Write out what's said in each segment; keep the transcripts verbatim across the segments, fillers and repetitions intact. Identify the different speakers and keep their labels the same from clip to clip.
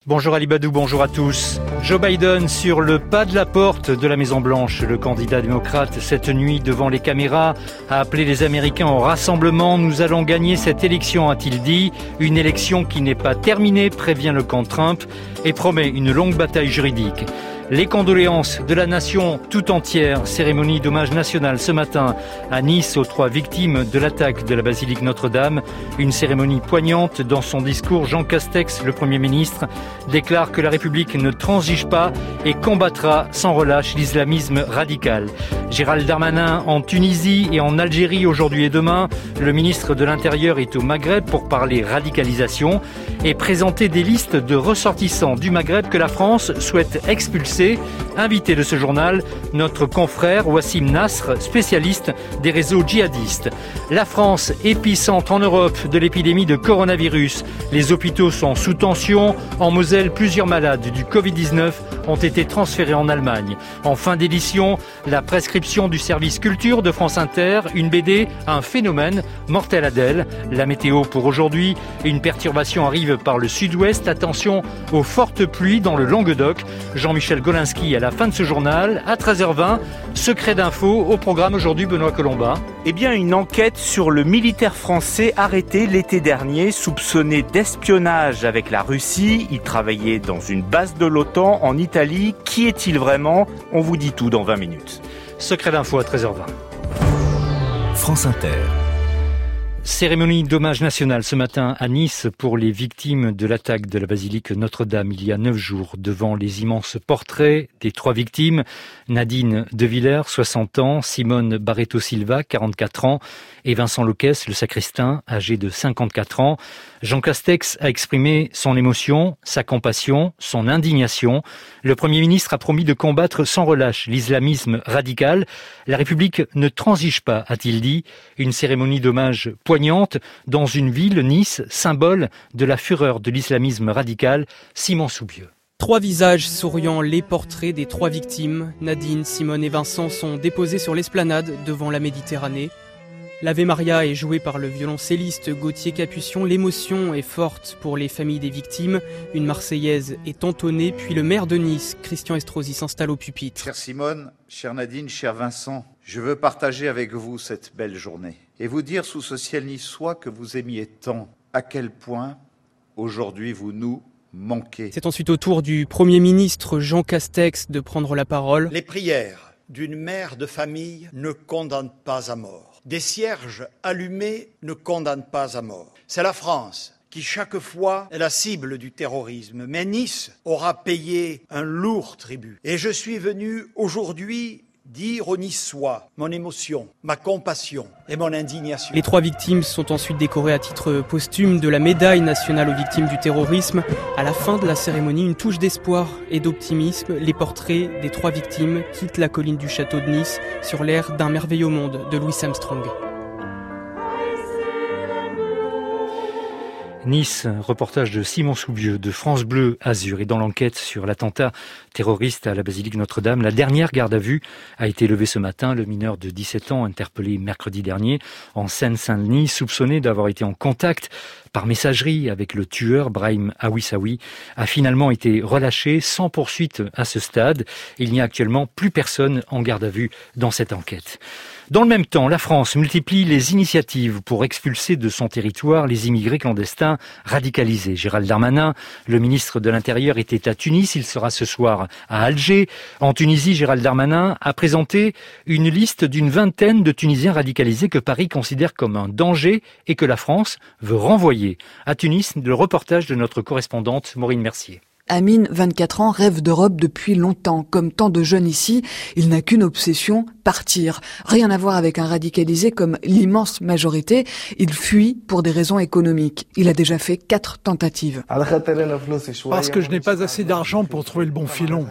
Speaker 1: Bonjour Ali Badou, bonjour à tous. Joe Biden sur le pas de la porte de la Maison-Blanche. Le candidat démocrate, cette nuit devant les caméras, a appelé les Américains au rassemblement. Nous allons gagner cette élection, a-t-il dit. Une élection qui n'est pas terminée, prévient le camp Trump, et promet une longue bataille juridique. Les condoléances de la nation tout entière. Cérémonie d'hommage national ce matin à Nice aux trois victimes de l'attaque de la basilique Notre-Dame. Une cérémonie poignante. Dans son discours, Jean Castex, le Premier ministre, déclare que la République ne transige pas et combattra sans relâche l'islamisme radical. Gérald Darmanin en Tunisie et en Algérie aujourd'hui et demain. Le ministre de l'Intérieur est au Maghreb pour parler radicalisation et présenter des listes de ressortissants du Maghreb que la France souhaite expulser. Invité de ce journal, notre confrère Wassim Nasr, spécialiste des réseaux djihadistes. La France, épicentre en Europe de l'épidémie de coronavirus. Les hôpitaux sont sous tension. En Moselle, plusieurs malades du covid dix-neuf ont été transférés en Allemagne. En fin d'édition, la prescription du service culture de France Inter, une B D, un phénomène, Mortel Adèle. La météo pour aujourd'hui, une perturbation arrive par le sud-ouest. Attention aux fortes pluies dans le Languedoc. Jean-Michel Golinski à la fin de ce journal, à treize heures vingt. Secret d'info au programme aujourd'hui, Benoît Colomba.
Speaker 2: Eh bien, une enquête sur le militaire français arrêté l'été dernier, soupçonné d'espionnage avec la Russie. Il travaillait dans une base de l'OTAN en Italie. Qui est-il vraiment ? On vous dit tout dans vingt minutes.
Speaker 1: Secret d'info à treize heures vingt.
Speaker 3: France Inter.
Speaker 1: Cérémonie d'hommage national ce matin à Nice pour les victimes de l'attaque de la basilique Notre-Dame il y a neuf jours. Devant les immenses portraits des trois victimes, Nadine De Villers, soixante ans, Simone Barreto Silva, quarante-quatre ans, et Vincent Loquès, le sacristain, âgé de cinquante-quatre ans. Jean Castex a exprimé son émotion, sa compassion, son indignation. Le Premier ministre a promis de combattre sans relâche l'islamisme radical. La République ne transige pas, a-t-il dit. Une cérémonie d'hommage poignante dans une ville, Nice, symbole de la fureur de l'islamisme radical. Simon Soubieux.
Speaker 4: Trois visages souriants, les portraits des trois victimes, Nadine, Simone et Vincent, sont déposés sur l'esplanade devant la Méditerranée. L'Ave Maria est jouée par le violoncelliste Gauthier Capuçon. L'émotion est forte pour les familles des victimes. Une Marseillaise est entonnée, puis le maire de Nice, Christian Estrosi, s'installe au pupitre.
Speaker 5: Chère Simone, chère Nadine, cher Vincent, je veux partager avec vous cette belle journée et vous dire sous ce ciel niçois que vous aimiez tant, à quel point aujourd'hui vous nous manquez.
Speaker 4: C'est ensuite au tour du Premier ministre Jean Castex de prendre la parole.
Speaker 6: Les prières d'une mère de famille ne condamnent pas à mort. Des cierges allumés ne condamnent pas à mort. C'est la France qui chaque fois est la cible du terrorisme. Mais Nice aura payé un lourd tribut. Et je suis venu aujourd'hui dire aux Niçois mon émotion, ma compassion et mon indignation.
Speaker 4: Les trois victimes sont ensuite décorées à titre posthume de la médaille nationale aux victimes du terrorisme. À la fin de la cérémonie, une touche d'espoir et d'optimisme. Les portraits des trois victimes quittent la colline du château de Nice sur l'air d'un merveilleux monde de Louis Armstrong.
Speaker 1: Nice, reportage de Simon Soubieux de France Bleu Azur. Et dans l'enquête sur l'attentat terroriste à la basilique Notre-Dame, la dernière garde à vue a été levée ce matin. Le mineur de dix-sept ans, interpellé mercredi dernier en Seine-Saint-Denis, soupçonné d'avoir été en contact par messagerie avec le tueur Brahim Awissaoui, a finalement été relâché sans poursuite à ce stade. Il n'y a actuellement plus personne en garde à vue dans cette enquête. Dans le même temps, la France multiplie les initiatives pour expulser de son territoire les immigrés clandestins radicalisés. Gérald Darmanin, le ministre de l'Intérieur, était à Tunis. Il sera ce soir à Alger. En Tunisie, Gérald Darmanin a présenté une liste d'une vingtaine de Tunisiens radicalisés que Paris considère comme un danger et que la France veut renvoyer. À Tunis, le reportage de notre correspondante Maureen Mercier.
Speaker 7: Amine, vingt-quatre ans, rêve d'Europe depuis longtemps. Comme tant de jeunes ici, il n'a qu'une obsession, partir. Rien à voir avec un radicalisé comme l'immense majorité. Il fuit pour des raisons économiques. Il a déjà fait quatre tentatives.
Speaker 8: Parce que je n'ai pas assez d'argent pour trouver le bon filon.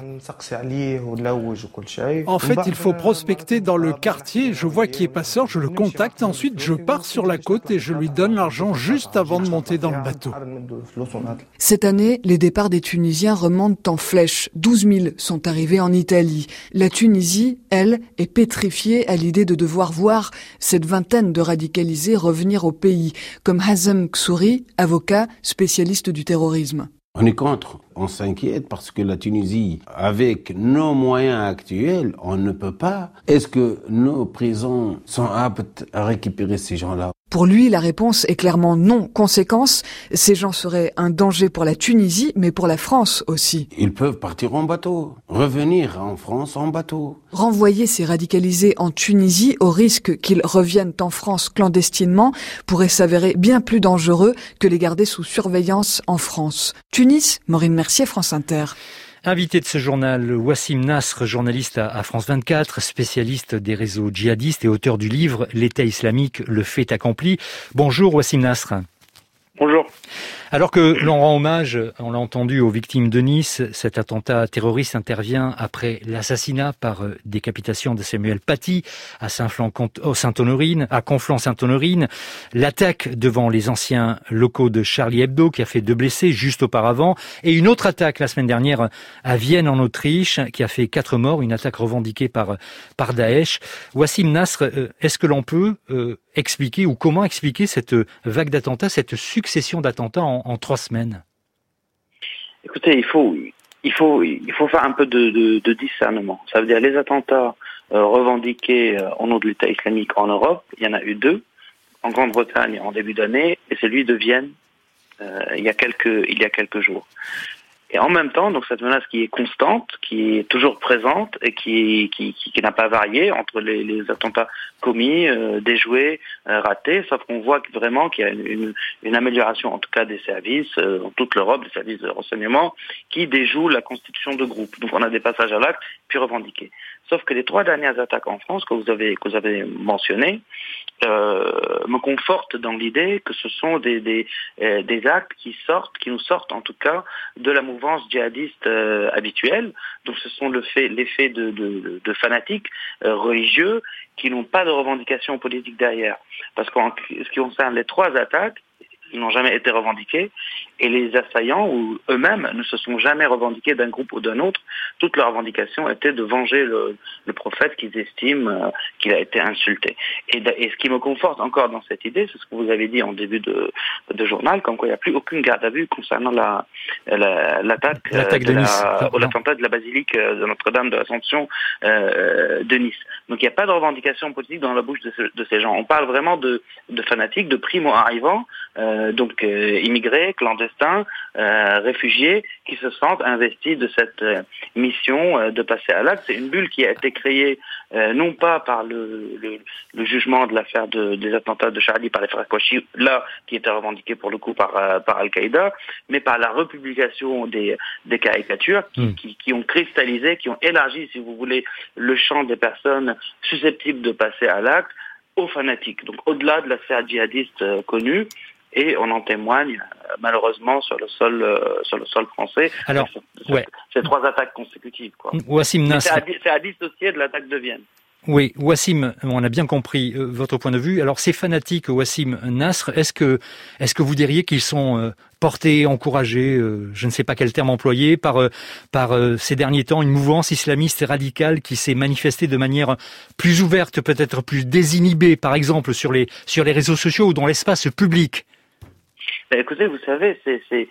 Speaker 8: En fait, il faut prospecter dans le quartier. Je vois qui est passeur, je le contacte. Ensuite, je pars sur la côte et je lui donne l'argent juste avant de monter dans le bateau.
Speaker 7: Cette année, les départs des Tunisiens remontent en flèche. douze mille sont arrivés en Italie. La Tunisie, elle, est pétrifiée à l'idée de devoir voir cette vingtaine de radicalisés revenir au pays, comme Hazem Ksouri, avocat spécialiste du terrorisme.
Speaker 9: On est contre, on s'inquiète parce que la Tunisie, avec nos moyens actuels, on ne peut pas. Est-ce que nos prisons sont aptes à récupérer ces gens-là ?
Speaker 7: Pour lui, la réponse est clairement non. Conséquence, ces gens seraient un danger pour la Tunisie, mais pour la France aussi.
Speaker 9: Ils peuvent partir en bateau, revenir en France en bateau.
Speaker 7: Renvoyer ces radicalisés en Tunisie au risque qu'ils reviennent en France clandestinement pourrait s'avérer bien plus dangereux que les garder sous surveillance en France. Tunis, Maureen Mercier, France Inter.
Speaker 1: Invité de ce journal, Wassim Nasr, journaliste à France vingt-quatre, spécialiste des réseaux djihadistes et auteur du livre « L'État islamique, le fait accompli ». Bonjour Wassim Nasr.
Speaker 10: Bonjour.
Speaker 1: Alors que l'on rend hommage, on l'a entendu, aux victimes de Nice, cet attentat terroriste intervient après l'assassinat par décapitation de Samuel Paty à Saint-Honorine, à Conflans-Sainte-Honorine, l'attaque devant les anciens locaux de Charlie Hebdo qui a fait deux blessés juste auparavant, et une autre attaque la semaine dernière à Vienne en Autriche qui a fait quatre morts, une attaque revendiquée par par Daesh. Wassim Nasr, est-ce que l'on peut euh, expliquer ou comment expliquer cette vague d'attentats, cette succession d'attentats en, en trois semaines?
Speaker 10: Écoutez, il faut, il faut, il faut faire un peu de, de, de discernement. Ça veut dire les attentats euh, revendiqués euh, au nom de l'État islamique en Europe, il y en a eu deux, en Grande-Bretagne en début d'année, et celui de Vienne euh, il y a quelques, il y a quelques jours. Et en même temps, donc cette menace qui est constante, qui est toujours présente et qui qui, qui, qui n'a pas varié entre les, les attentats commis, euh, déjoués, euh, ratés, sauf qu'on voit vraiment qu'il y a une, une amélioration, en tout cas des services euh, dans toute l'Europe, des services de renseignement, qui déjouent la constitution de groupes. Donc on a des passages à l'acte puis revendiqués. Sauf que les trois dernières attaques en France que vous avez que vous avez mentionnées euh, me confortent dans l'idée que ce sont des des, euh, des actes qui sortent, qui nous sortent en tout cas de la mouvance djihadiste euh, habituelle. Donc ce sont le fait, l'effet de, de, de fanatiques euh, religieux qui n'ont pas de revendication politique derrière. Parce qu'en ce qui concerne les trois attaques, ils n'ont jamais été revendiqués, et les assaillants ou eux-mêmes ne se sont jamais revendiqués d'un groupe ou d'un autre. Toute leur revendication était de venger le, le prophète qu'ils estiment euh, qu'il a été insulté. Et, et ce qui me conforte encore dans cette idée, c'est ce que vous avez dit en début de, de journal, comme quoi il n'y a plus aucune garde à vue concernant la, la, l'attaque,
Speaker 1: l'attaque de, de Nice,
Speaker 10: la, ou l'attentat de la basilique de Notre-Dame de l'Assomption euh, de Nice. Donc il n'y a pas de revendication politique dans la bouche de, ce, de ces gens. On parle vraiment de, de fanatiques, de primo-arrivants, euh, donc euh, immigrés, clandestins, euh, réfugiés, qui se sentent investis de cette euh, mission euh, de passer à l'acte. C'est une bulle qui a été créée euh, non pas par le, le, le jugement de l'affaire de, des attentats de Charlie par les frères Kouachi, là qui était revendiqué pour le coup par, euh, par Al-Qaïda, mais par la republication des, des caricatures qui, mmh. qui, qui ont cristallisé, qui ont élargi, si vous voulez, le champ des personnes susceptibles de passer à l'acte aux fanatiques. Donc au-delà de la sphère djihadiste euh, connue, et on en témoigne euh, malheureusement sur le sol euh, sur le sol français.
Speaker 1: Alors,
Speaker 10: c'est,
Speaker 1: ouais.
Speaker 10: c'est trois attaques consécutives, quoi.
Speaker 1: Wassim Nasr.
Speaker 10: C'est à, c'est à dissocier de l'attaque de Vienne.
Speaker 1: Oui, Wassim, on a bien compris euh, votre point de vue. Alors, ces fanatiques, Wassim Nasr, est-ce que est-ce que vous diriez qu'ils sont euh, portés, encouragés, euh, je ne sais pas quel terme employer, par euh, par euh, ces derniers temps, une mouvance islamiste et radicale qui s'est manifestée de manière plus ouverte, peut-être plus désinhibée, par exemple sur les sur les réseaux sociaux ou dans l'espace public?
Speaker 10: Ben, écoutez, vous savez, c'est, c'est,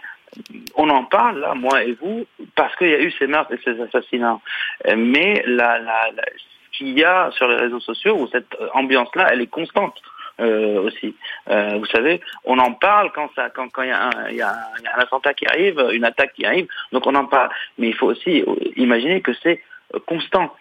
Speaker 10: on en parle là, moi et vous, parce qu'il y a eu ces meurtres et ces assassinats. Mais la, la, la, ce qu'il y a sur les réseaux sociaux, où cette ambiance-là, elle est constante. Euh, aussi, euh, vous savez, on en parle quand ça, quand quand il y a un, il y a un, il y a un attentat qui arrive, une attaque qui arrive, donc on en parle. Mais il faut aussi imaginer que c'est constant.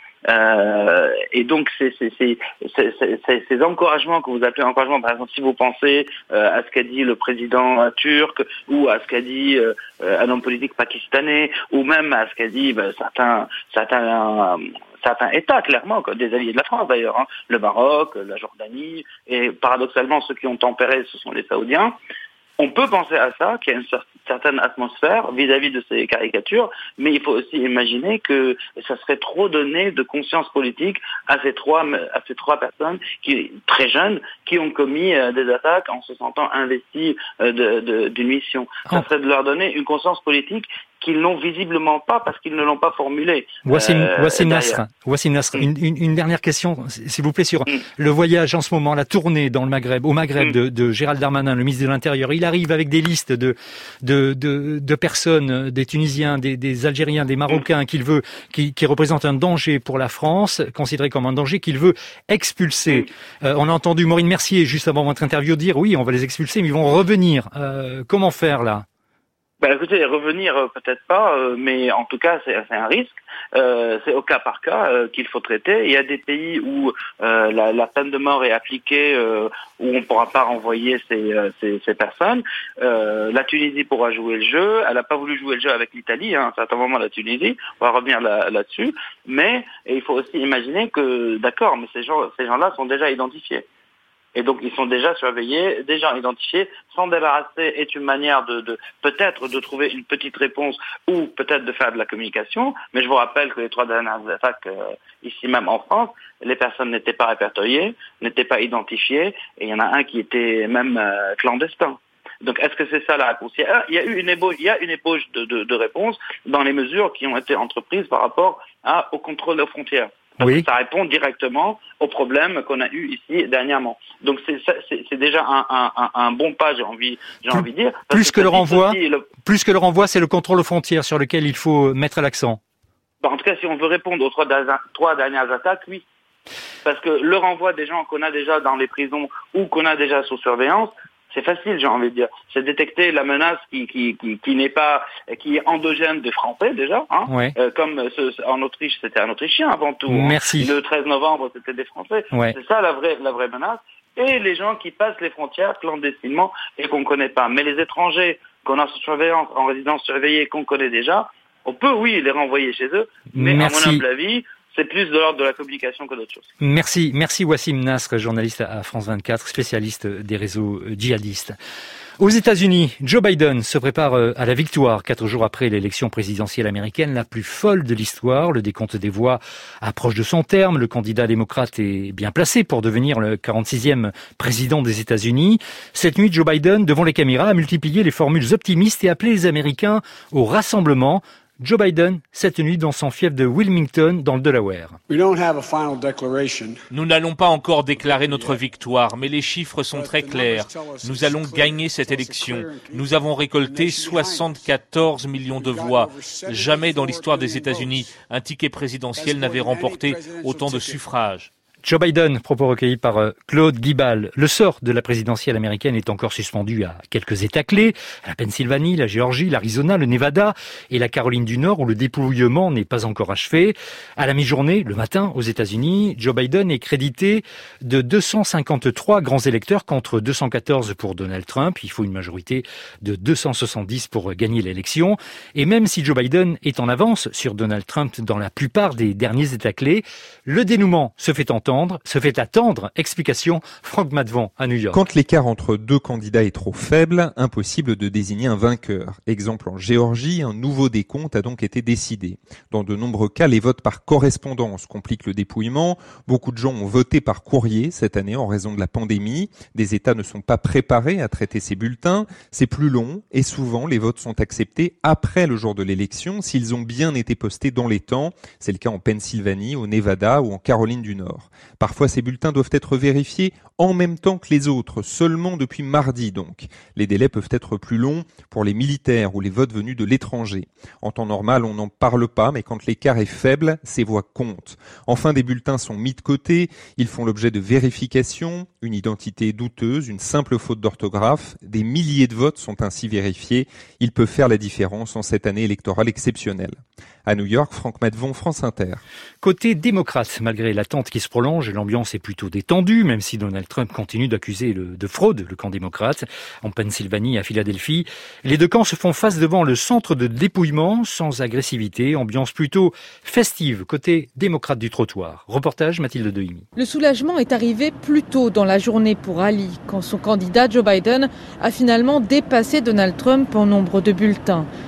Speaker 10: Euh, et donc c'est, c'est, c'est, c'est, c'est, c'est, ces encouragements que vous appelez encouragements, par exemple si vous pensez euh, à ce qu'a dit le président euh, turc ou à ce qu'a dit euh, un homme politique pakistanais ou même à ce qu'a dit ben, certains certains euh, certains États clairement, des alliés de la France d'ailleurs, hein, le Maroc, la Jordanie, et paradoxalement ceux qui ont tempéré ce sont les Saoudiens. On peut penser à ça, qu'il y a une certaine atmosphère vis-à-vis de ces caricatures, mais il faut aussi imaginer que ça serait trop donné de conscience politique à ces trois, à ces trois personnes qui, très jeunes, qui ont commis euh, des attaques en se sentant investis euh, de, de, d'une mission. Ça serait de leur donner une conscience politique qu'ils n'ont visiblement pas parce qu'ils ne l'ont pas formulé.
Speaker 1: Wassim,
Speaker 10: euh,
Speaker 1: Wassim Nasr, Wassim Nasr
Speaker 10: Mm.
Speaker 1: une, une, une dernière question, s'il vous plaît, sur
Speaker 10: Mm.
Speaker 1: le voyage en ce moment, la tournée dans le Maghreb, au Maghreb
Speaker 10: Mm.
Speaker 1: de, de Gérald Darmanin, le ministre de l'Intérieur. Il arrive avec des listes de, de, de, de personnes, des Tunisiens, des, des Algériens, des Marocains, mm. qu'il veut, qui, qui représentent un danger pour la France, considéré comme un danger qu'il veut expulser. Mm. Euh, on a entendu Maureen Mercier, juste avant votre interview, dire oui, on va les expulser, mais ils vont revenir. Euh, comment faire là?
Speaker 10: Ben écoutez, revenir euh, peut-être pas, euh, mais en tout cas c'est, c'est un risque. Euh, c'est au cas par cas euh, qu'il faut traiter. Il y a des pays où euh, la, la peine de mort est appliquée, euh, où on ne pourra pas renvoyer ces, euh, ces, ces personnes. Euh, la Tunisie pourra jouer le jeu. Elle n'a pas voulu jouer le jeu avec l'Italie, hein, à un certain moment la Tunisie. On va revenir là, là-dessus. Mais et il faut aussi imaginer que, d'accord, mais ces gens, ces gens-là sont déjà identifiés. Et donc ils sont déjà surveillés, déjà identifiés. S'en débarrasser est une manière de, de peut-être de trouver une petite réponse ou peut-être de faire de la communication. Mais je vous rappelle que les trois dernières attaques euh, ici même en France, les personnes n'étaient pas répertoriées, n'étaient pas identifiées, et il y en a un qui était même euh, clandestin. Donc est-ce que c'est ça la réponse? Il y a eu une ébauche, il y a une ébauche de, de, de réponse dans les mesures qui ont été entreprises par rapport à, au contrôle aux frontières. Parce oui. que ça répond directement aux problèmes qu'on a eu ici dernièrement. Donc c'est, c'est, c'est déjà un, un, un bon pas, j'ai envie, j'ai
Speaker 1: plus,
Speaker 10: envie de dire.
Speaker 1: Plus que, que le renvoi,
Speaker 10: le...
Speaker 1: plus que le renvoi, c'est le contrôle aux frontières sur lequel il faut mettre l'accent.
Speaker 10: Bah, en tout cas, si on veut répondre aux trois, trois dernières attaques, oui. Parce que le renvoi des gens qu'on a déjà dans les prisons ou qu'on a déjà sous surveillance, c'est facile, j'ai envie de dire. C'est détecter la menace qui qui qui, qui n'est pas qui est endogène des Français déjà, hein.
Speaker 1: Ouais.
Speaker 10: Euh, comme ce, en Autriche, c'était un Autrichien avant tout.
Speaker 1: Merci.
Speaker 10: Hein. Le treize novembre, c'était des Français.
Speaker 1: Ouais.
Speaker 10: C'est ça la vraie la vraie menace. Et les gens qui passent les frontières clandestinement et qu'on connaît pas. Mais les étrangers qu'on a sous surveillance, en résidence surveillée, qu'on connaît déjà, on peut oui les renvoyer chez eux. Mais
Speaker 1: Merci.
Speaker 10: à mon humble avis, c'est plus de l'ordre de la communication que d'autre chose.
Speaker 1: Merci, merci Wassim Nasr, journaliste à France vingt-quatre, spécialiste des réseaux djihadistes. Aux États-Unis, Joe Biden se prépare à la victoire quatre jours après l'élection présidentielle américaine la plus folle de l'histoire. Le décompte des voix approche de son terme. Le candidat démocrate est bien placé pour devenir le quarante-sixième président des États-Unis. Cette nuit, Joe Biden, devant les caméras, a multiplié les formules optimistes et appelé les Américains au rassemblement. Joe Biden, cette nuit, dans son fief de Wilmington, dans le Delaware.
Speaker 11: Nous n'allons pas encore déclarer notre victoire, mais les chiffres sont très clairs. Nous allons gagner cette élection. Nous avons récolté soixante-quatorze millions de voix. Jamais dans l'histoire des États-Unis, un ticket présidentiel n'avait remporté autant de suffrages.
Speaker 1: Joe Biden, propos recueillis par Claude Guibal. Le sort de la présidentielle américaine est encore suspendu à quelques États clés, la Pennsylvanie, la Géorgie, l'Arizona, le Nevada et la Caroline du Nord, où le dépouillement n'est pas encore achevé. À la mi-journée, le matin, aux États-Unis, Joe Biden est crédité de deux cent cinquante-trois grands électeurs contre deux cent quatorze pour Donald Trump. Il faut une majorité de deux cent soixante-dix pour gagner l'élection. Et même si Joe Biden est en avance sur Donald Trump dans la plupart des derniers États clés, le dénouement se fait entendre. se fait attendre. Explication, Franck Matvon à New York.
Speaker 12: Quand l'écart entre deux candidats est trop faible, impossible de désigner un vainqueur. Exemple en Géorgie, un nouveau décompte a donc été décidé. Dans de nombreux cas, les votes par correspondance compliquent le dépouillement. Beaucoup de gens ont voté par courrier cette année en raison de la pandémie. Des États ne sont pas préparés à traiter ces bulletins. C'est plus long et souvent les votes sont acceptés après le jour de l'élection s'ils ont bien été postés dans les temps. C'est le cas en Pennsylvanie, au Nevada ou en Caroline du Nord. Parfois, ces bulletins doivent être vérifiés en même temps que les autres, seulement depuis mardi donc. Les délais peuvent être plus longs pour les militaires ou les votes venus de l'étranger. En temps normal, on n'en parle pas, mais quand l'écart est faible, ces voix comptent. Enfin, des bulletins sont mis de côté, ils font l'objet de vérifications, une identité douteuse, une simple faute d'orthographe. Des milliers de votes sont ainsi vérifiés. Ils peuvent faire la différence en cette année électorale exceptionnelle. À New York, Franck Matvon, France Inter.
Speaker 1: Côté démocrate, malgré l'attente qui se prolonge, l'ambiance est plutôt détendue, même si Donald Trump continue d'accuser le, de fraude le camp démocrate. En Pennsylvanie, à Philadelphie, les deux camps se font face devant le centre de dépouillement, sans agressivité, ambiance plutôt festive, côté démocrate du trottoir. Reportage Mathilde Dehimi.
Speaker 13: Le soulagement est arrivé plus tôt dans la journée pour Ali, quand son candidat Joe Biden a finalement dépassé Donald Trump en nombre de bulletins.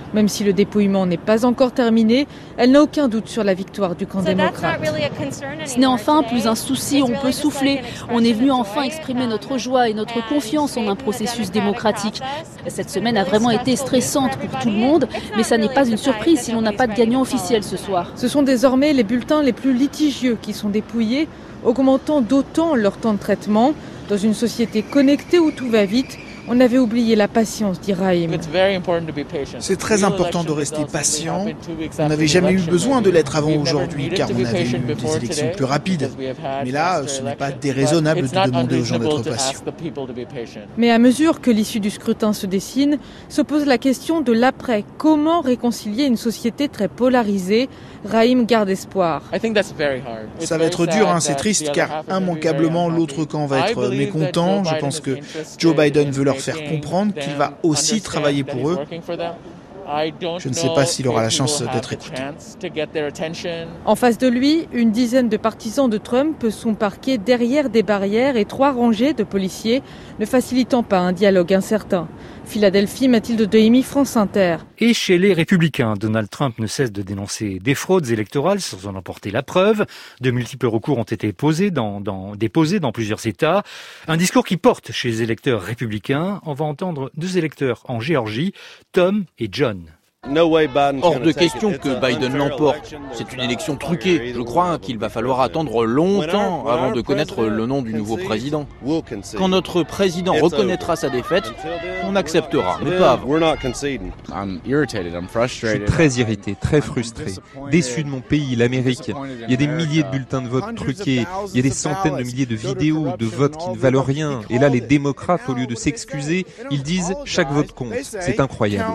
Speaker 13: Même si le dépouillement n'est pas encore terminé, elle n'a aucun doute sur la victoire du camp démocrate.
Speaker 14: Ce n'est enfin plus un souci, on peut souffler. On est venu enfin exprimer notre joie et notre confiance en un processus démocratique. Cette semaine a vraiment été stressante pour tout le monde, mais ça n'est pas une surprise si l'on n'a pas de gagnant officiel ce soir.
Speaker 13: Ce sont désormais les bulletins les plus litigieux qui sont dépouillés, augmentant d'autant leur temps de traitement. Dans une société connectée où tout va vite, on avait oublié la patience, dit Raïm.
Speaker 15: C'est très important de rester patient. On n'avait jamais eu besoin de l'être avant aujourd'hui, car on avait eu des élections plus rapides. Mais là, ce n'est pas déraisonnable de demander aux gens d'être patients.
Speaker 13: Mais à mesure que l'issue du scrutin se dessine, se pose la question de l'après. Comment réconcilier une société très polarisée ? Raïm garde espoir.
Speaker 15: Ça va être dur, hein, c'est triste, car immanquablement l'autre camp va être mécontent. Je pense que Joe Biden veut leur faire comprendre qu'il va aussi travailler pour eux. Je ne sais pas s'il aura la chance d'être écouté.
Speaker 13: En face de lui, une dizaine de partisans de Trump sont parqués derrière des barrières et trois rangées de policiers, ne facilitant pas un dialogue incertain. Philadelphie, Mathilde Dehimi, France Inter.
Speaker 1: Et chez les Républicains, Donald Trump ne cesse de dénoncer des fraudes électorales sans en emporter la preuve. De multiples recours ont été posés dans, dans, déposés dans plusieurs États. Un discours qui porte chez les électeurs républicains. On va entendre deux électeurs en Géorgie, Tom et John.
Speaker 16: Hors de question que Biden l'emporte. C'est une élection truquée. Je crois qu'il va falloir attendre longtemps avant de connaître le nom du nouveau président. Quand notre président reconnaîtra sa défaite, on acceptera, mais pas avant.
Speaker 12: Je suis très irrité, très frustré, déçu de mon pays, l'Amérique. Il y a des milliers de bulletins de vote truqués, il y a des centaines de milliers de vidéos de votes qui ne valent rien. Et là, les démocrates, au lieu de s'excuser, ils disent « chaque vote compte ». C'est incroyable.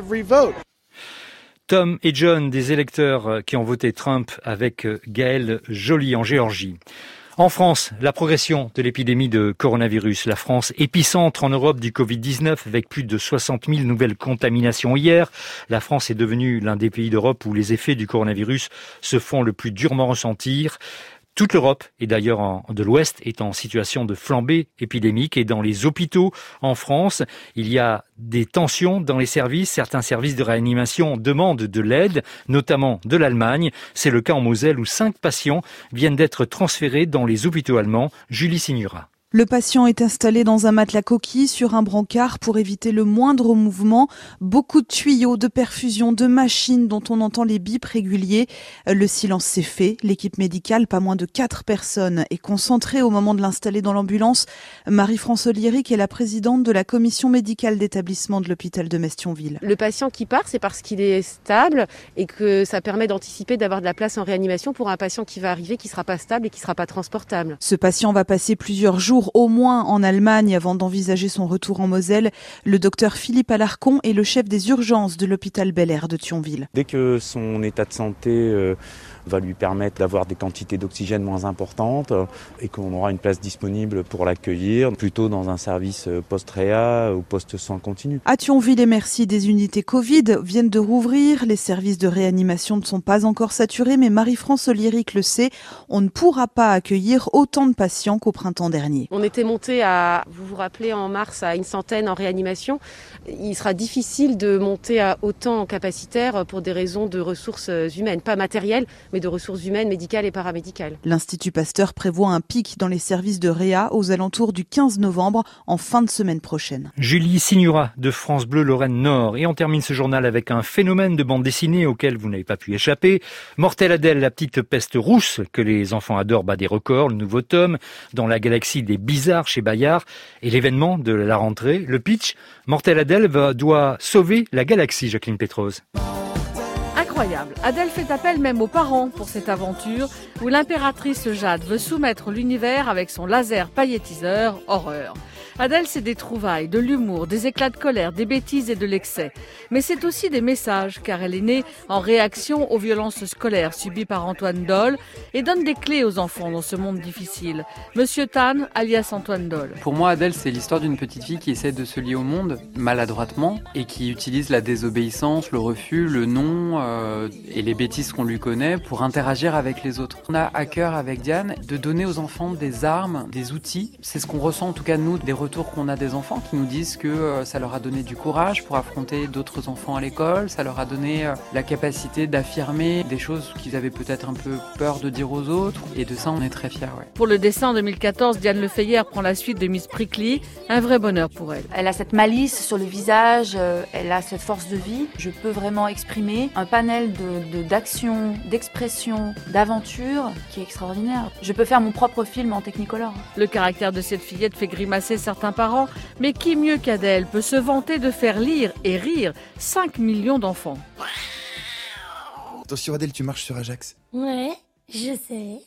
Speaker 1: Tom et John, des électeurs qui ont voté Trump avec Gaël Joly en Géorgie. En France, la progression de l'épidémie de coronavirus. La France, épicentre en Europe du covid dix-neuf avec plus de soixante mille nouvelles contaminations hier. La France est devenue l'un des pays d'Europe où les effets du coronavirus se font le plus durement ressentir. Toute l'Europe, et d'ailleurs en, de l'Ouest, est en situation de flambée épidémique. Et dans les hôpitaux en France, il y a des tensions dans les services. Certains services de réanimation demandent de l'aide, notamment de l'Allemagne. C'est le cas en Moselle où cinq patients viennent d'être transférés dans les hôpitaux allemands. Julie Signora.
Speaker 17: Le patient est installé dans un matelas coquille sur un brancard pour éviter le moindre mouvement. Beaucoup de tuyaux, de perfusion, de machines dont on entend les bips réguliers. Le silence s'est fait. L'équipe médicale, pas moins de quatre personnes, est concentrée au moment de l'installer dans l'ambulance. Marie-France Oliéric est la présidente de la commission médicale d'établissement de l'hôpital de Mestionville.
Speaker 18: Le patient qui part, c'est parce qu'il est stable et que ça permet d'anticiper d'avoir de la place en réanimation pour un patient qui va arriver, qui sera pas stable et qui sera pas transportable.
Speaker 17: Ce patient va passer plusieurs jours au moins en Allemagne avant d'envisager son retour en Moselle. Le docteur Philippe Alarcon est le chef des urgences de l'hôpital Bel Air de Thionville.
Speaker 19: Dès que son état de santé euh, va lui permettre d'avoir des quantités d'oxygène moins importantes et qu'on aura une place disponible pour l'accueillir, plutôt dans un service post-réa ou post-soins continus.
Speaker 17: À Thionville et Mercy, des unités Covid viennent de rouvrir. Les services de réanimation ne sont pas encore saturés, mais Marie-France Oliéric le sait, on ne pourra pas accueillir autant de patients qu'au printemps dernier.
Speaker 18: On était monté à, vous vous rappelez, en mars à une centaine en réanimation. Il sera difficile de monter à autant en capacitaire pour des raisons de ressources humaines, pas matérielles, mais de ressources humaines, médicales et paramédicales.
Speaker 17: L'Institut Pasteur prévoit un pic dans les services de réa aux alentours du quinze novembre, en fin de semaine prochaine.
Speaker 1: Julie Signora de France Bleu Lorraine Nord. Et on termine ce journal avec un phénomène de bande dessinée auquel vous n'avez pas pu échapper. Mortelle Adèle, la petite peste rousse que les enfants adorent, bat des records. Le nouveau tome dans la galaxie des bizarres chez Bayard. Et l'événement de la rentrée, le pitch, Mortelle Adèle va, doit sauver la galaxie, Jacqueline Pétrose.
Speaker 13: Incroyable. Adèle fait appel même aux parents pour cette aventure où l'impératrice Jade veut soumettre l'univers avec son laser paillettiseur. Horreur. Adèle, c'est des trouvailles, de l'humour, des éclats de colère, des bêtises et de l'excès. Mais c'est aussi des messages, car elle est née en réaction aux violences scolaires subies par Antoine Doll et donne des clés aux enfants dans ce monde difficile. Monsieur Tan, alias Antoine Doll.
Speaker 20: Pour moi, Adèle, c'est l'histoire d'une petite fille qui essaie de se lier au monde maladroitement et qui utilise la désobéissance, le refus, le non euh, et les bêtises qu'on lui connaît pour interagir avec les autres. On a à cœur avec Diane de donner aux enfants des armes, des outils. C'est ce qu'on ressent en tout cas nous, des retours qu'on a des enfants qui nous disent que euh, ça leur a donné du courage pour affronter d'autres enfants à l'école, ça leur a donné euh, la capacité d'affirmer des choses qu'ils avaient peut-être un peu peur de dire aux autres, et de ça on est très fiers. Ouais.
Speaker 13: Pour le dessin en deux mille quatorze, Diane Lefeyer prend la suite de Miss Prickly, un vrai bonheur pour elle.
Speaker 21: Elle a cette malice sur le visage, euh, elle a cette force de vie. Je peux vraiment exprimer un panel de, de, d'action, d'expression, d'aventure qui est extraordinaire. Je peux faire mon propre film en Technicolor.
Speaker 13: Le caractère de cette fillette fait grimacer certains parents, mais qui mieux qu'Adèle peut se vanter de faire lire et rire cinq millions d'enfants.
Speaker 22: Attention Adèle, tu marches sur Ajax.
Speaker 23: Ouais, je sais.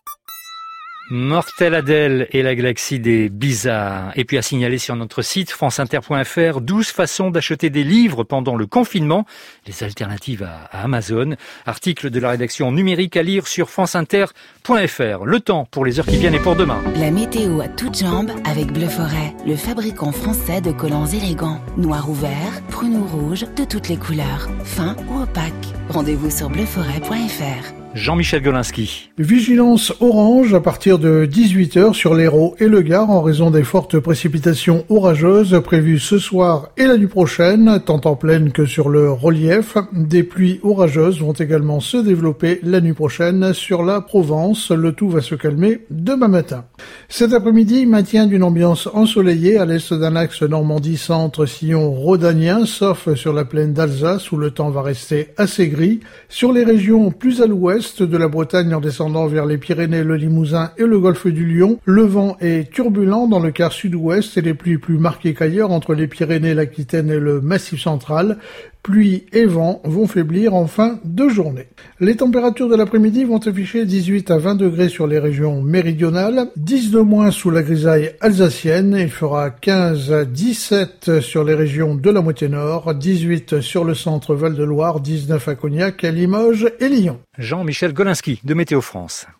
Speaker 1: Mortelle Adèle et la galaxie des bizarres. Et puis à signaler sur notre site franceinter point f r douze façons d'acheter des livres pendant le confinement, les alternatives à, à Amazon. Article de la rédaction numérique à lire sur franceinter point f r. Le temps pour les heures qui viennent et pour demain.
Speaker 24: La météo à toutes jambes avec Bleu Forêt, le fabricant français de collants élégants. Noir ou vert, prune ou rouge, de toutes les couleurs, fin ou opaque. Rendez-vous sur bleu forêt point f r.
Speaker 1: Jean-Michel Golinski.
Speaker 8: Vigilance orange à partir de dix-huit heures sur l'Hérault et le Gard en raison des fortes précipitations orageuses prévues ce soir et la nuit prochaine, tant en plaine que sur le relief. Des pluies orageuses vont également se développer la nuit prochaine sur la Provence. Le tout va se calmer demain matin. Cet après-midi, maintien d'une ambiance ensoleillée à l'est d'un axe Normandie-Centre, sillon rhodanien, sauf sur la plaine d'Alsace où le temps va rester assez gris. Sur les régions plus à l'ouest de la Bretagne en descendant vers les Pyrénées, le Limousin et le golfe du Lion, le vent est turbulent dans le quart sud-ouest et les pluies plus marquées qu'ailleurs entre les Pyrénées, l'Aquitaine et le Massif central. Pluie et vent vont faiblir en fin de journée. Les températures de l'après-midi vont afficher dix-huit à vingt degrés sur les régions méridionales, dix de moins sous la grisaille alsacienne, il fera quinze à dix-sept sur les régions de la moitié nord, dix-huit sur le centre Val-de-Loire, dix-neuf à Cognac, Limoges et Lyon.
Speaker 1: Jean-Michel Golinski de Météo France.